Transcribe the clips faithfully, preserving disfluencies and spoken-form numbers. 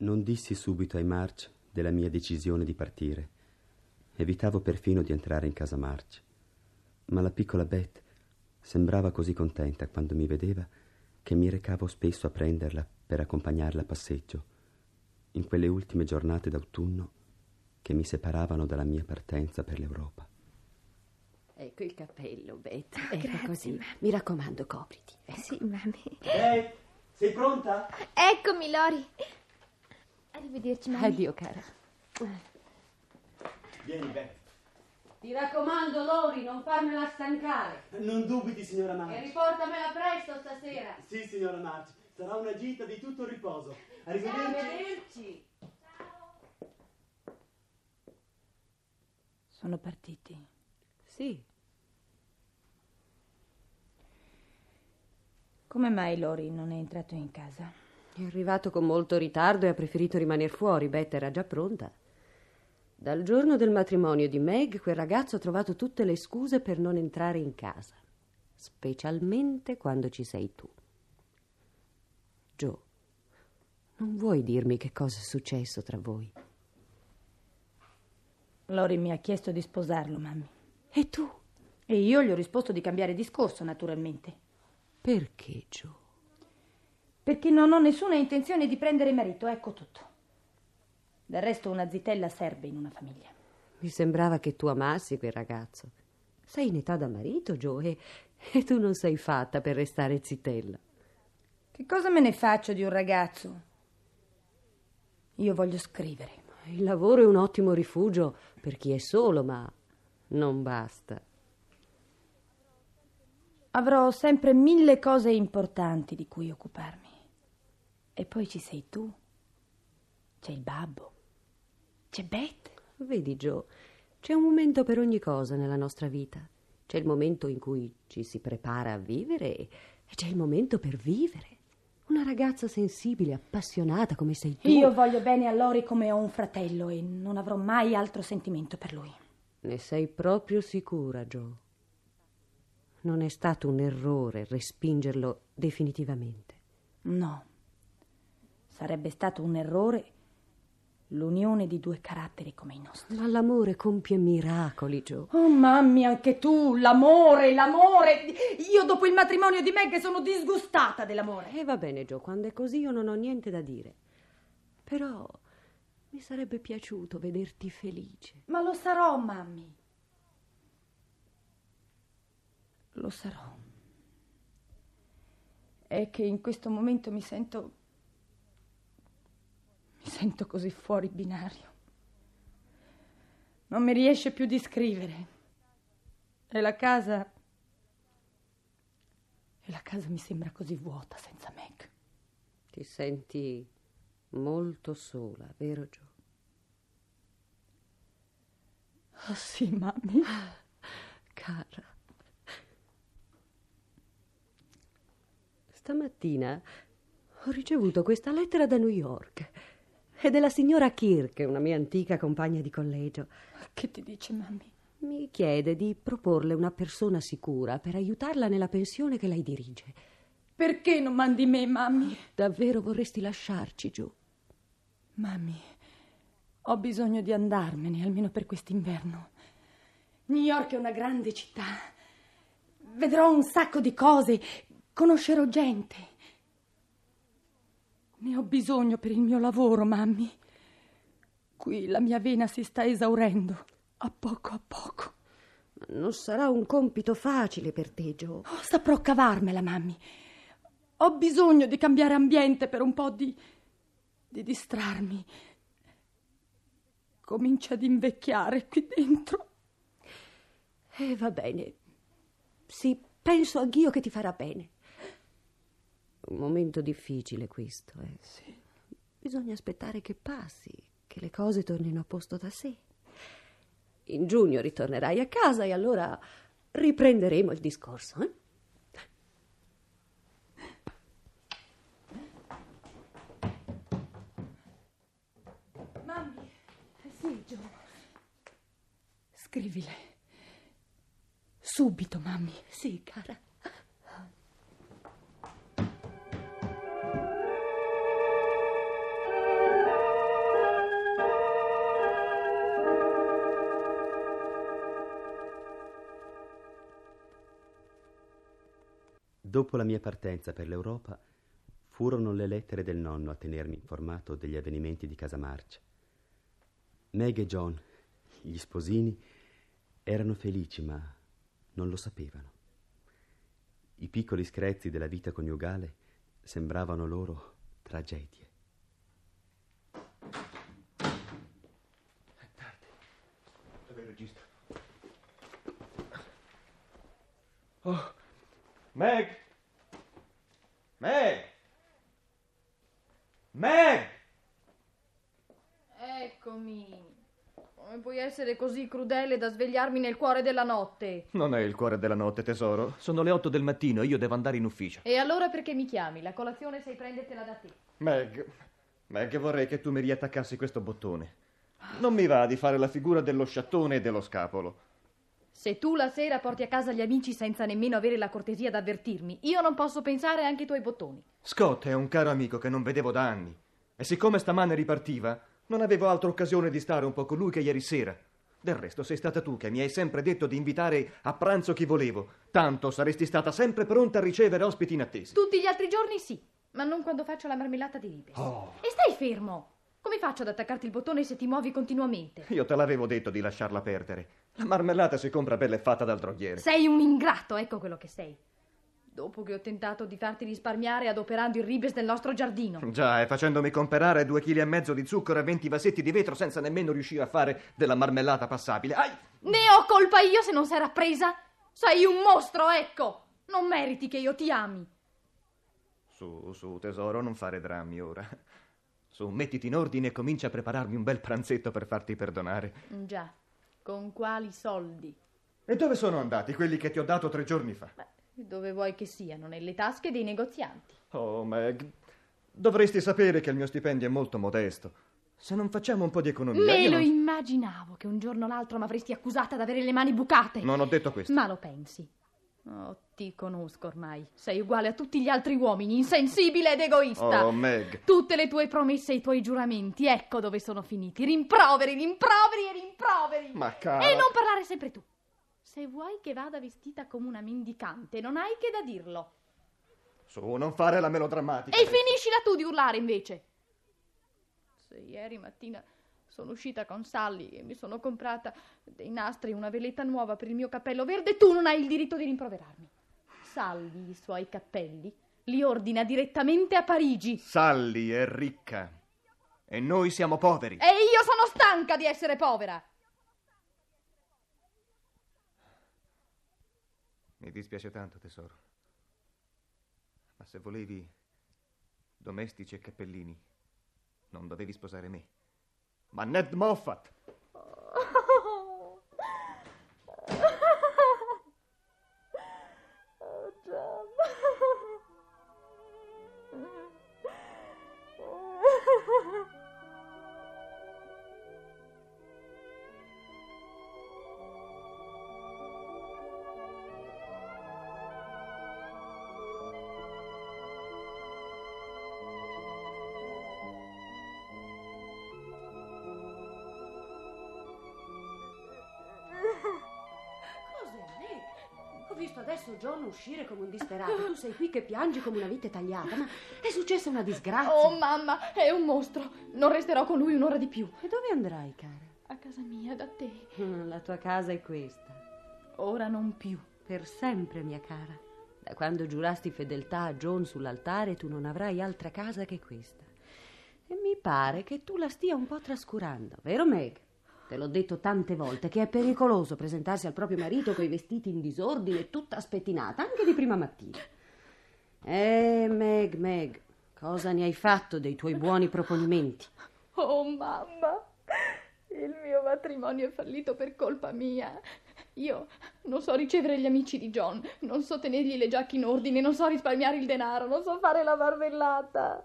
Non dissi subito ai March della mia decisione di partire. Evitavo perfino di entrare in casa March. Ma la piccola Beth sembrava così contenta quando mi vedeva che mi recavo spesso a prenderla per accompagnarla a passeggio in quelle ultime giornate d'autunno che mi separavano dalla mia partenza per l'Europa. Ecco il cappello, Beth. Oh, ecco grazie, così. mamma. Mi raccomando, copriti. Ecco. Sì, mammi. Beth, sei pronta? Eccomi, Lori. Arrivederci, mamma. Addio, cara. Vieni, Beth. Ti raccomando, Lori, non farmela stancare. Non dubiti, signora March. E riportamela presto stasera. Sì, signora March. Sarà una gita di tutto riposo. Arrivederci. Arrivederci. Sono partiti. Sì. Come mai Lori non è entrato in casa? È arrivato con molto ritardo e ha preferito rimanere fuori. Beth era già pronta. Dal giorno del matrimonio di Meg, quel ragazzo ha trovato tutte le scuse per non entrare in casa, specialmente quando ci sei tu. Joe, non vuoi dirmi che cosa è successo tra voi? Lori mi ha chiesto di sposarlo, mammi. E tu? E io gli ho risposto di cambiare discorso, naturalmente. Perché, Joe? Perché non ho nessuna intenzione di prendere marito, ecco tutto. Del resto una zitella serve in una famiglia. Mi sembrava che tu amassi quel ragazzo. Sei in età da marito, Joe, e, e tu non sei fatta per restare zitella. Che cosa me ne faccio di un ragazzo? Io voglio scrivere. Il lavoro è un ottimo rifugio per chi è solo, ma non basta. Avrò sempre mille cose importanti di cui occuparmi. E poi ci sei tu. C'è il babbo. C'è Beth. Vedi, Joe, c'è un momento per ogni cosa nella nostra vita. C'è il momento in cui ci si prepara a vivere e c'è il momento per vivere. Una ragazza sensibile, appassionata come sei tu. Io voglio bene a Lori come ho un fratello e non avrò mai altro sentimento per lui. Ne sei proprio sicura, Joe? Non è stato un errore respingerlo definitivamente? No. Sarebbe stato un errore l'unione di due caratteri come i nostri. Ma l'amore compie miracoli, Joe. Oh, mammi, anche tu, l'amore, l'amore. Io dopo il matrimonio di Meg sono disgustata dell'amore. E va bene, Joe, quando è così io non ho niente da dire. Però mi sarebbe piaciuto vederti felice. Ma lo sarò, mammi. Lo sarò. È che in questo momento mi sento... Mi sento così fuori binario. Non mi riesce più di scrivere. E la casa... E la casa mi sembra così vuota senza Meg. Ti senti molto sola, vero, Joe? Oh sì, mammi. Cara. Stamattina ho ricevuto questa lettera da New York. È della signora Kirk, una mia antica compagna di collegio. Che ti dice, mammi? Mi chiede di proporle una persona sicura per aiutarla nella pensione che lei dirige. Perché non mandi me, mammi? Davvero vorresti lasciarci, Joe? Mammi, ho bisogno di andarmene, almeno per quest'inverno. New York è una grande città. Vedrò un sacco di cose, conoscerò gente. Ne ho bisogno per il mio lavoro, mammi. Qui la mia vena si sta esaurendo, a poco a poco. Non sarà un compito facile per te, Joe. Oh, saprò cavarmela, mammi. Ho bisogno di cambiare ambiente per un po' di... di distrarmi. Comincia ad invecchiare qui dentro. E eh, va bene. Sì, penso anch'io che ti farà bene. Un momento difficile questo, eh. Sì. Bisogna aspettare che passi, che le cose tornino a posto da sé. In giugno ritornerai a casa e allora riprenderemo il discorso, eh? Mammi. Sì, Gio. Scrivile. Subito, mammi. Sì, cara. Dopo la mia partenza per l'Europa, furono le lettere del nonno a tenermi informato degli avvenimenti di Casa March. Meg e John, gli sposini, erano felici, ma non lo sapevano. I piccoli screzi della vita coniugale sembravano loro tragedie. È tardi. Dove il regista? Oh, Meg! Meg! Meg! Eccomi. Come puoi essere così crudele da svegliarmi nel cuore della notte? Non è il cuore della notte, tesoro. Sono le otto del mattino e io devo andare in ufficio. E allora perché mi chiami? La colazione sai prendertela da te. Meg, Meg, vorrei che tu mi riattaccassi questo bottone. Non mi va di fare la figura dello sciattone e dello scapolo. Se tu la sera porti a casa gli amici senza nemmeno avere la cortesia d'avvertirmi, io non posso pensare anche ai tuoi bottoni. Scott è un caro amico che non vedevo da anni. E siccome stamane ripartiva, non avevo altra occasione di stare un po' con lui che ieri sera. Del resto sei stata tu che mi hai sempre detto di invitare a pranzo chi volevo. Tanto saresti stata sempre pronta a ricevere ospiti inattesi. Tutti gli altri giorni sì, ma non quando faccio la marmellata di ribes. Oh. E stai fermo! Come faccio ad attaccarti il bottone se ti muovi continuamente? Io te l'avevo detto di lasciarla perdere. La marmellata si compra bella e fatta dal droghiere. Sei un ingrato, ecco quello che sei. Dopo che ho tentato di farti risparmiare adoperando il ribes del nostro giardino. Già, e facendomi comprare due chili e mezzo di zucchero e venti vasetti di vetro senza nemmeno riuscire a fare della marmellata passabile. Ai! Ne ho colpa io se non sei rappresa? Sei un mostro, ecco! Non meriti che io ti ami. Su, su, tesoro, non fare drammi ora. Su, mettiti in ordine e comincia a prepararmi un bel pranzetto per farti perdonare. Già, con quali soldi? E dove sono andati quelli che ti ho dato tre giorni fa? Beh, dove vuoi che siano, nelle tasche dei negozianti. Oh, Meg, dovresti sapere che il mio stipendio è molto modesto. Se non facciamo un po' di economia... Me io lo non... immaginavo che un giorno o l'altro mi avresti accusata di avere le mani bucate. Non ho detto questo. Ma lo pensi? Oh, ti conosco ormai. Sei uguale a tutti gli altri uomini, insensibile ed egoista. Oh, Meg. Tutte le tue promesse e i tuoi giuramenti, ecco dove sono finiti. Rimproveri, rimproveri e rimproveri. Ma cara... E non parlare sempre tu. Se vuoi che vada vestita come una mendicante, non hai che da dirlo. Su, non fare la melodrammatica. E adesso. finiscila tu di urlare invece. Se ieri mattina sono uscita con Sally e mi sono comprata dei nastri e una veletta nuova per il mio cappello verde, tu non hai il diritto di rimproverarmi. Sally i suoi cappelli li ordina direttamente a Parigi. Sally è ricca e noi siamo poveri. E io sono stanca di essere povera. Mi dispiace tanto, tesoro. Ma se volevi domestici e cappellini, non dovevi sposare me, ma Ned Moffat. Oh, John. Ho visto adesso John uscire come un disperato. Tu sei qui che piangi come una vite tagliata. Ma è successa una disgrazia. Oh, mamma, è un mostro. Non resterò con lui un'ora di più. E dove andrai, cara? A casa mia, da te. La tua casa è questa. Ora non più. Per sempre, mia cara. Da quando giurasti fedeltà a John sull'altare, tu non avrai altra casa che questa. E mi pare che tu la stia un po' trascurando, vero Meg? Te l'ho detto tante volte che è pericoloso presentarsi al proprio marito coi vestiti in disordine, tutta spettinata, anche di prima mattina. Eh, Meg, Meg, cosa ne hai fatto dei tuoi buoni proponimenti? Oh, mamma, il mio matrimonio è fallito per colpa mia. Io non so ricevere gli amici di John, non so tenergli le giacche in ordine, non so risparmiare il denaro, non so fare la marmellata.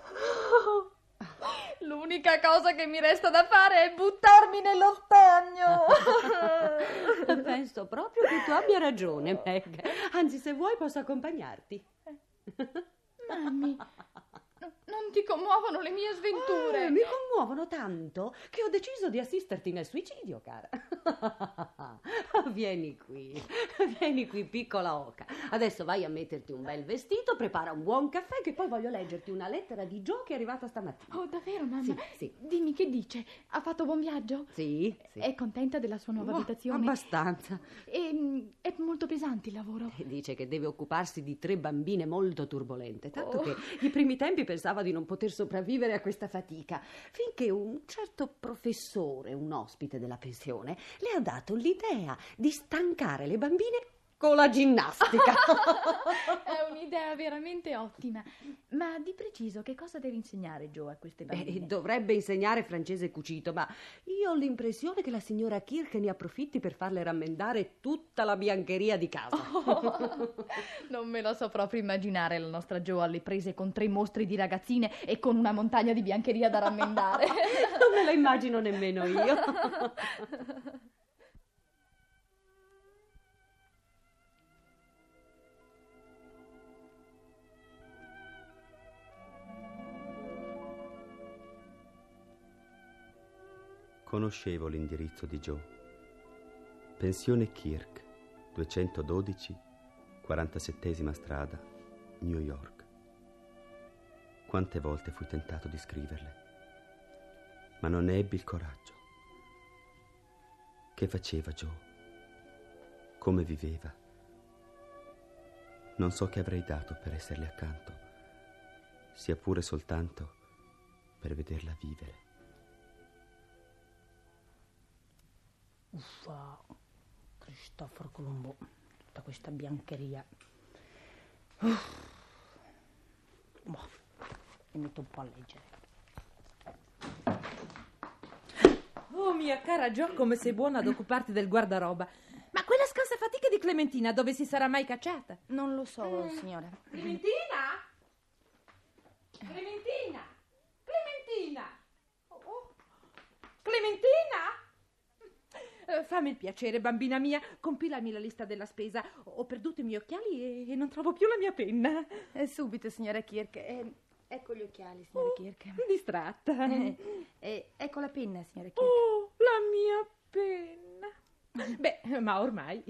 L'unica cosa che mi resta da fare è buttarmi nello stagno. Penso proprio che tu abbia ragione, Meg. Anzi, se vuoi posso accompagnarti. Mammi, no, non ti commuovono le mie sventure? Eh, mi commuovono tanto che ho deciso di assisterti nel suicidio, cara. Vieni qui, vieni qui, piccola oca. Adesso vai a metterti un bel vestito, prepara un buon caffè, che poi voglio leggerti una lettera di Joe che è arrivata stamattina. Oh, davvero, mamma? Sì, sì. Dimmi, che dice? Ha fatto buon viaggio? Sì, sì. È contenta della sua nuova Oh, abitazione? abbastanza. E, è molto pesante il lavoro? Dice che deve occuparsi di tre bambine molto turbolente, tanto Oh. che i primi tempi pensava di non poter sopravvivere a questa fatica, finché un certo professore, un ospite della pensione, le ha dato l'idea di stancare le bambine con la ginnastica. È un'idea veramente ottima. Ma di preciso, che cosa deve insegnare Joe a queste bambine? Eh, dovrebbe insegnare francese cucito, ma io ho l'impressione che la signora Kirk ne approfitti per farle rammendare tutta la biancheria di casa. Oh, non me lo so proprio immaginare la nostra Joe alle prese con tre mostri di ragazzine e con una montagna di biancheria da rammendare. Non me la immagino nemmeno io. Conoscevo l'indirizzo di Joe. Pensione Kirk, duecentododici, quarantasettesima strada, New York. Quante volte fui tentato di scriverle, ma non ne ebbi il coraggio. Che faceva Joe? Come viveva? Non so che avrei dato per esserle accanto, sia pure soltanto per vederla vivere. Uffa, Cristoforo Colombo, tutta questa biancheria. Uff. Boh, mi metto un po' a leggere. Oh, mia cara Jo, come sei buona ad occuparti del guardaroba. Ma quella scansa fatica di Clementina, dove si sarà mai cacciata? Non lo so, signora. Clementina? Clementina? Clementina? Oh, oh. Clementina? Eh, fammi il piacere, bambina mia, compilami la lista della spesa. Ho perduto i miei occhiali e, e non trovo più la mia penna. Eh, subito, signora Kirk. Eh, ecco gli occhiali, signora Oh, Kirk. distratta. Eh, eh, ecco la penna, signora Kirk. Oh, la mia penna. Beh, ma ormai.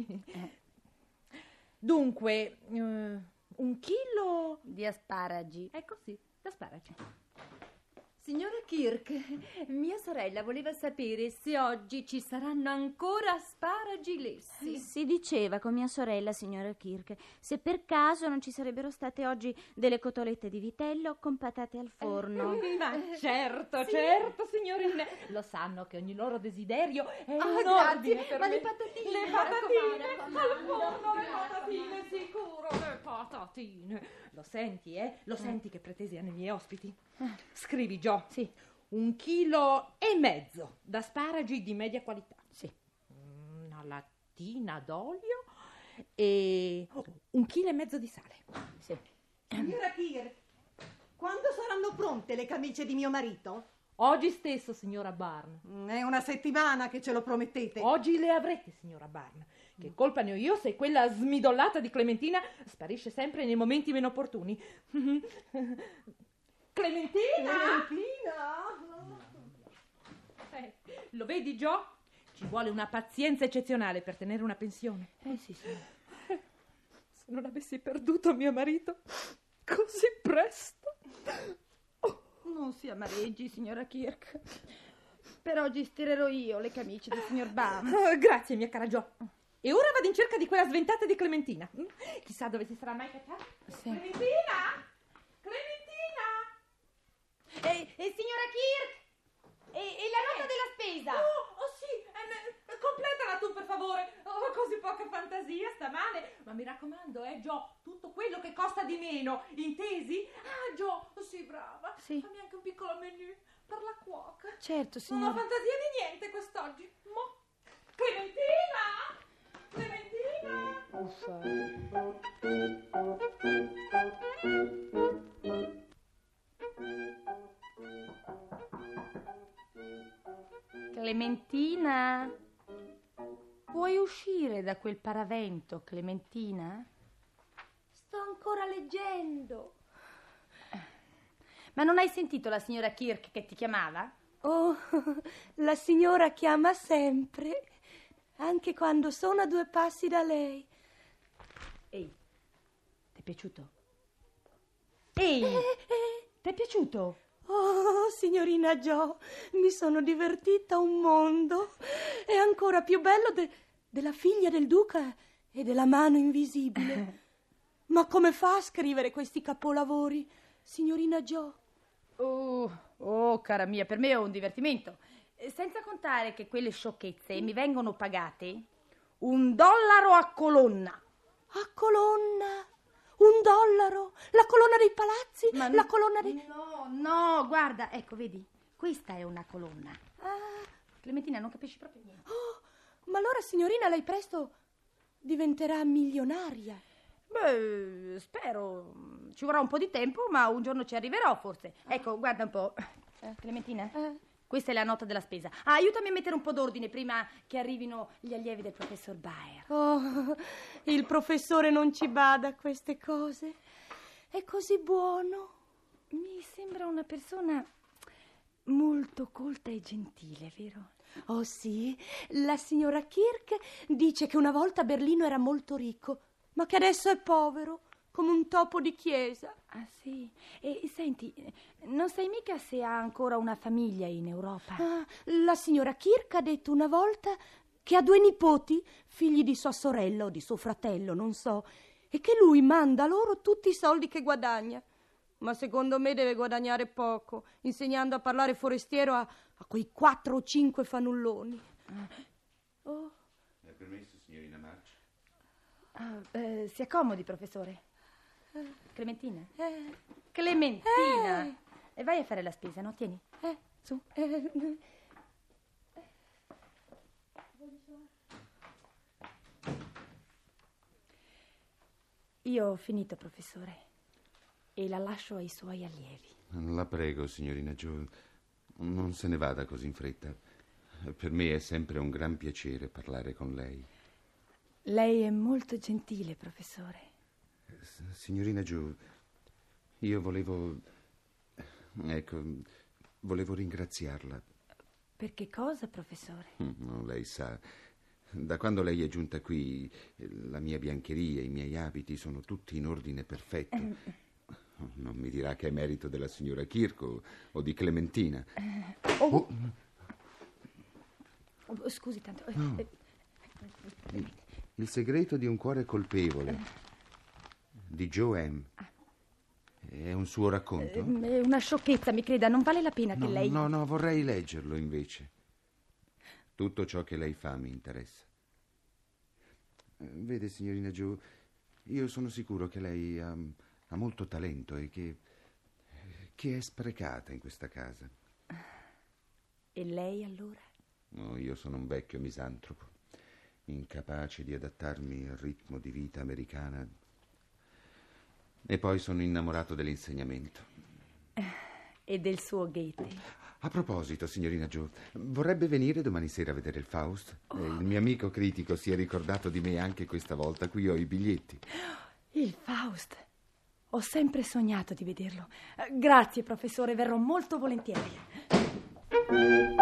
Dunque, eh, un chilo... Di asparagi. Ecco sì, d'asparagi. Signora Kirk, mia sorella voleva sapere se oggi ci saranno ancora asparagi lessi. Si diceva con mia sorella, signora Kirk, se per caso non ci sarebbero state oggi delle cotolette di vitello con patate al forno. Ma certo, certo, signorine. Lo sanno che ogni loro desiderio è Ah, un grazie, ordine per ma me. le patatine, Le mi patatine raccomando, al mamma. forno, le patatine, sicuro, le patatine. Lo senti, eh? Lo senti che pretesi nei miei ospiti? Scrivi, Jo. Sì. Un chilo e mezzo d'asparagi di media qualità. Sì. Una lattina d'olio e un chilo e mezzo di sale. Sì. Signora Kirk, quando saranno pronte le camicie di mio marito? Oggi stesso, signora Barn. Mm, È una settimana che ce lo promettete. Oggi le avrete, signora Barn. Che colpa ne ho io se quella smidollata di Clementina sparisce sempre nei momenti meno opportuni. Clementina! Clementina? Eh, lo vedi, Jo? Ci vuole una pazienza eccezionale per tenere una pensione. Eh sì, sì. Se non avessi perduto mio marito così presto. Non si amareggi, signora Kirk. Per oggi stirerò io le camicie del signor Barnes. Oh, grazie, mia cara Jo. E ora vado in cerca di quella sventata di Clementina. Mm? Chissà dove si sarà mai cacciata. Sì. Clementina! Clementina! E, e signora Kirk? E, e la nota della spesa? Oh, oh sì, eh, completala tu per favore. Ho così poca fantasia stamane. Ma mi raccomando, eh, Jo, tutto quello che costa di meno, intesi? Ah, Jo, sì, brava. Sì. Fammi anche un piccolo menù per la cuoca. Certo, Non ho signora. fantasia di niente quest'oggi. Mo. Clementina! Clementina! Clementina? Puoi uscire da quel paravento, Clementina? Sto ancora leggendo. Ma non hai sentito la signora Kirk che ti chiamava? Oh, la signora chiama sempre. anche quando sono a due passi da lei. Ehi, ti è piaciuto? Ehi, Eh, eh. ti è piaciuto? Oh, signorina Jo, mi sono divertita un mondo. È ancora più bello de- della figlia del duca e della mano invisibile. Ma come fa a scrivere questi capolavori, signorina Jo? Oh, oh, cara mia, per me è un divertimento. Senza contare che quelle sciocchezze mi vengono pagate un dollaro a colonna. A colonna? Un dollaro? La colonna dei palazzi? Ma la no, colonna dei... No, no, guarda, ecco, vedi, questa è una colonna. Ah. Clementina, non capisci proprio niente. Oh, ma allora, signorina, lei presto diventerà milionaria. Beh, spero. Ci vorrà un po' di tempo, ma un giorno ci arriverò, forse. Ecco, guarda un po'. Eh, Clementina, Eh. questa è la nota della spesa. Ah, aiutami a mettere un po' d'ordine prima che arrivino gli allievi del professor Baer. Oh, il professore non ci bada a queste cose. È così buono. Mi sembra una persona molto colta e gentile, vero? Oh sì, la signora Kirk dice che una volta Berlino era molto ricco, ma che adesso è povero, come un topo di chiesa. Ah, sì? E senti, non sai mica se ha ancora una famiglia in Europa? Ah, la signora Kirk ha detto una volta che ha due nipoti, figli di sua sorella o di suo fratello, non so, e che lui manda loro tutti i soldi che guadagna. Ma secondo me deve guadagnare poco, insegnando a parlare forestiero a, a quei quattro o cinque fanulloni. Oh. È permesso, signorina March? Ah, eh, si accomodi, professore. Eh. Clementina? Eh. Clementina! Eh. E vai a fare la spesa, no? Tieni. Eh. Su. Eh. Io ho finito, professore. E la lascio ai suoi allievi. La prego, signorina Jo, non se ne vada così in fretta. Per me è sempre un gran piacere parlare con lei. Lei è molto gentile, professore. S- signorina Jo, io volevo... Ecco, volevo ringraziarla. Per che cosa, professore? No, lei sa, da quando lei è giunta qui, la mia biancheria, i miei abiti sono tutti in ordine perfetto. Eh. Non mi dirà che è merito della signora Kirk o, o di Clementina. Eh. Oh. Oh, scusi tanto. No. Il, il segreto di un cuore colpevole di Jo M. È un suo racconto? È una sciocchezza, mi creda, non vale la pena No, che lei... no, no, vorrei leggerlo invece. Tutto ciò che lei fa mi interessa. Vede, signorina Jo, io sono sicuro che lei ha, ha molto talento e che, che è sprecata in questa casa. E lei allora? No, io sono un vecchio misantropo, incapace di adattarmi al ritmo di vita americana. E poi sono innamorato dell'insegnamento. E del suo Goethe. A proposito, signorina Jo, vorrebbe venire domani sera a vedere il Faust? Oh. Eh, il mio amico critico si è ricordato di me anche questa volta. Qui ho i biglietti. Il Faust. Ho sempre sognato di vederlo. Grazie, professore, verrò molto volentieri.